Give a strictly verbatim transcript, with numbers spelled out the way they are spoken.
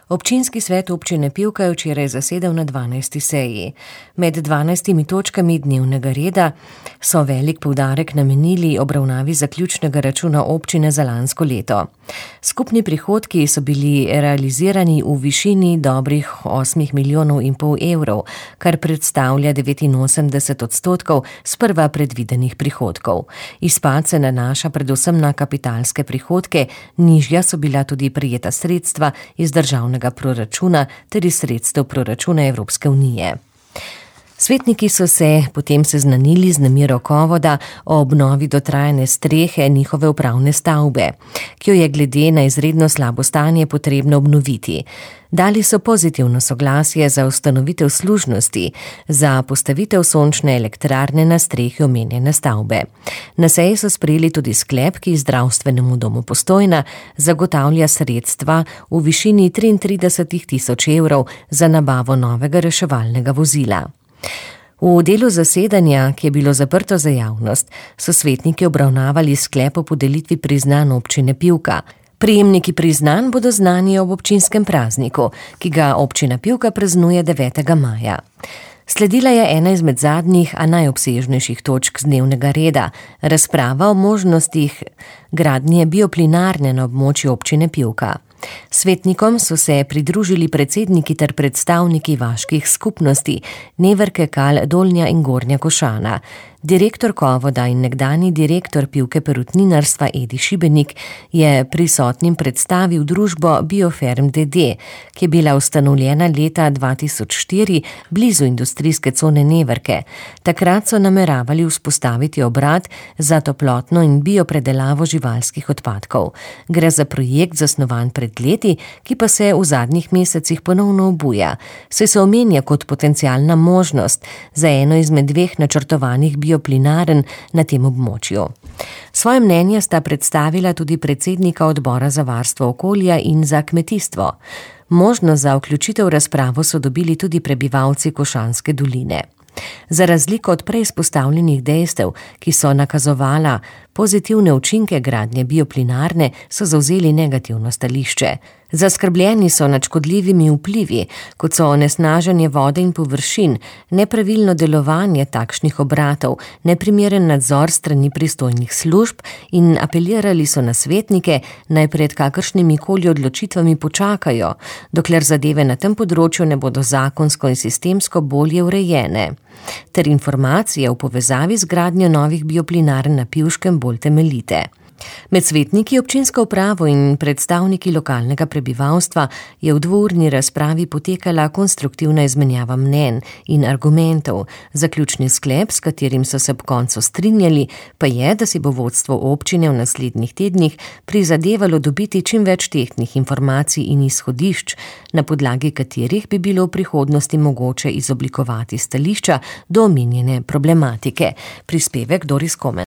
Občinski svet občine Pivka je včeraj zasedal na dvanajsti seji. Med dvanajstimi točkami dnevnega reda so velik poudarek namenili obravnavi zaključnega računa občine za lansko leto. Skupni prihodki so bili realizirani v višini dobrih osmih milijonov in pol evrov, kar predstavlja devetinosemdeset odstotkov sprva predvidenih prihodkov. Izpad se nanaša predvsem na kapitalske prihodke, nižja so bila tudi prejeta sredstva iz državnega proračuna ter iz sredstev proračuna Evropske unije. Svetniki so se potem seznanili z namero Kovoda o obnovi dotrajane strehe njihove upravne stavbe, ki jo je glede na izredno slabo stanje potrebno obnoviti. Dali so pozitivno soglasje za ustanovitev služnosti za postavitev sončne elektrarne na strehi omenjene stavbe. Na seji so sprejeli tudi sklep, ki zdravstvenemu domu Postojna zagotavlja sredstva v višini triintrideset tisoč evrov za nabavo novega reševalnega vozila. V delu zasedanja, ki je bilo zaprto za javnost, so svetniki obravnavali sklep o podelitvi priznanj občine Pivka. Prejemniki priznanj bodo znani ob občinskem prazniku, ki ga občina Pivka praznuje devetega maja. Sledila je ena izmed zadnjih, a najobsežnejših točk z dnevnega reda, razprava o možnostih gradnje bioplinarne na območju občine Pivka. Svetnikom so se pridružili predsedniki ter predstavniki vaških skupnosti Neverke, Kal, Dolnja in Gornja Košana. Direktor Kovoda in nekdani direktor Pivke perutninarstva Edi Šibenik je prisotnim predstavil družbo Bioferm d. d., ki je bila ustanovljena leta dva tisoč štiri blizu industrijske cone Neverke. Takrat so nameravali vzpostaviti obrat za toplotno in biopredelavo živalskih odpadkov. Gre za projekt zasnovan pred leti, ki pa se v zadnjih mesecih ponovno obuja, saj se omenja kot potencialna možnost za eno izmed dveh načrtovanih bioplinaren na tem območju. Svoje mnenje sta predstavila tudi predsednika odbora za varstvo okolja in za kmetijstvo. Možnost za vključitev v razpravo so dobili tudi prebivalci Košanske doline. Za razliko od prej izpostavljenih dejstev, ki so nakazovala pozitivne učinke gradnje bioplinarne, so zavzeli negativno stališče. Zaskrbljeni so nad škodljivimi vplivi, kot so onesnaženje vode in površin, nepravilno delovanje takšnih obratov, neprimeren nadzor strani pristojnih služb in apelirali so na svetnike, naj pred kakršnimi koli odločitvami počakajo, dokler zadeve na tem področju ne bodo zakonsko in sistemsko bolje urejene, ter informacije v povezavi z gradnjo novih bioplinarn na Pivškem bolj temeljite. Med svetniki, občinsko upravo in predstavniki lokalnega prebivalstva je v dvourni razpravi potekala konstruktivna izmenjava mnenj in argumentov. Zaključni sklep, s katerim so se ob koncu strinjali, pa je, da si bo vodstvo občine v naslednjih tednih prizadevalo dobiti čim več tehtnih informacij in izhodišč, na podlagi katerih bi bilo v prihodnosti mogoče izoblikovati stališča do omenjene problematike. Prispevek Doris Komen.